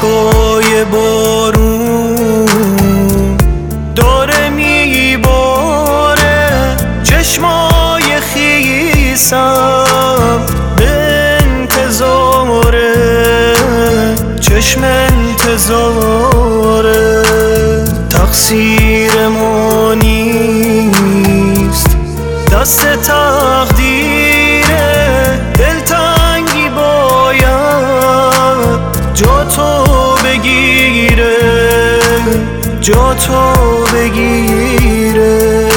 اشکای بارون داره میباره چشمای خیسم به انتظاره، چشم انتظاره. تقصیر ما نیست، دست تقدیره، دلتنگی باید جا تو بگیره، جا تو بگیره.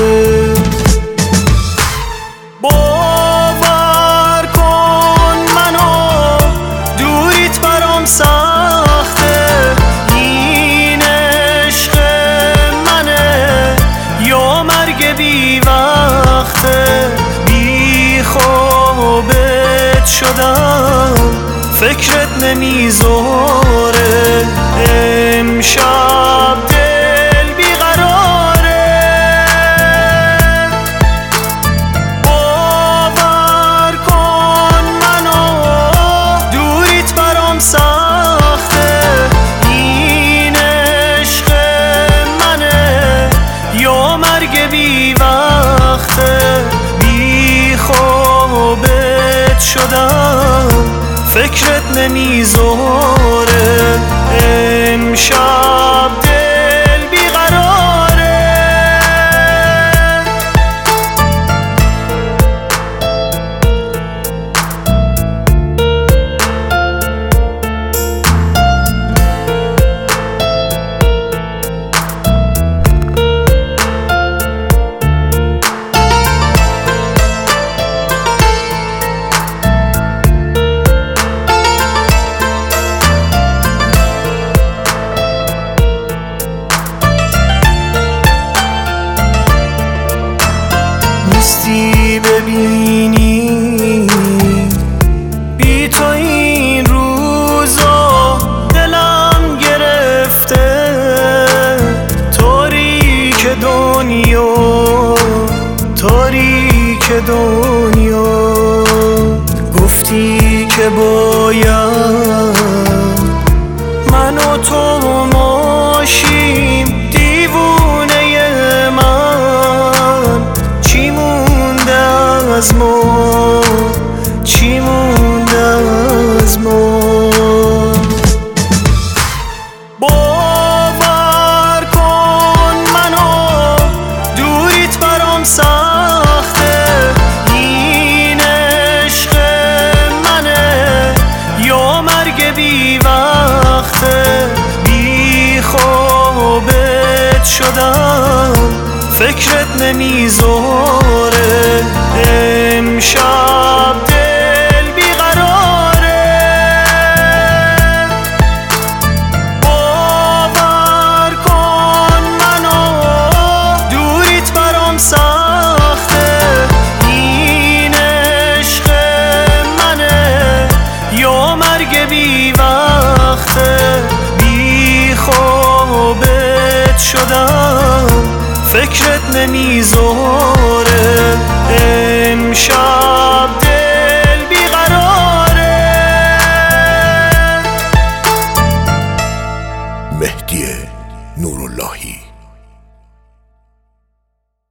باور کن منو دوریت برام سخته، این عشق منه یا مرگ بی وقته. بی خوابت شدم فکرت نمیذاره، امشب دل بیقراره. باور کن منو دوریت برام سخته، این عشق منه یا مرگ بی وقته. بی خوابت شدم فکرت نمیذاره، امشب دل بیقراره. نیستی ببینی بی تو این روزا دلم گرفته، تاریک دنیا، تاریک دنیا. گفتی که باید من و تو ماشیم، دیوونه من چی مونده از ما، چی مونده از ما. باور کن منو دوریت برام سخته، این عشق منه یا مرگ بی وقته. بی خوابت شدم فکرت نمیذاره، امشب دل بیقراره. باور کن منو دوریت برام سخته، این عشق منه یا مرگ بی وقته. بی خوابت شدم فکرت نمیذاره، امشب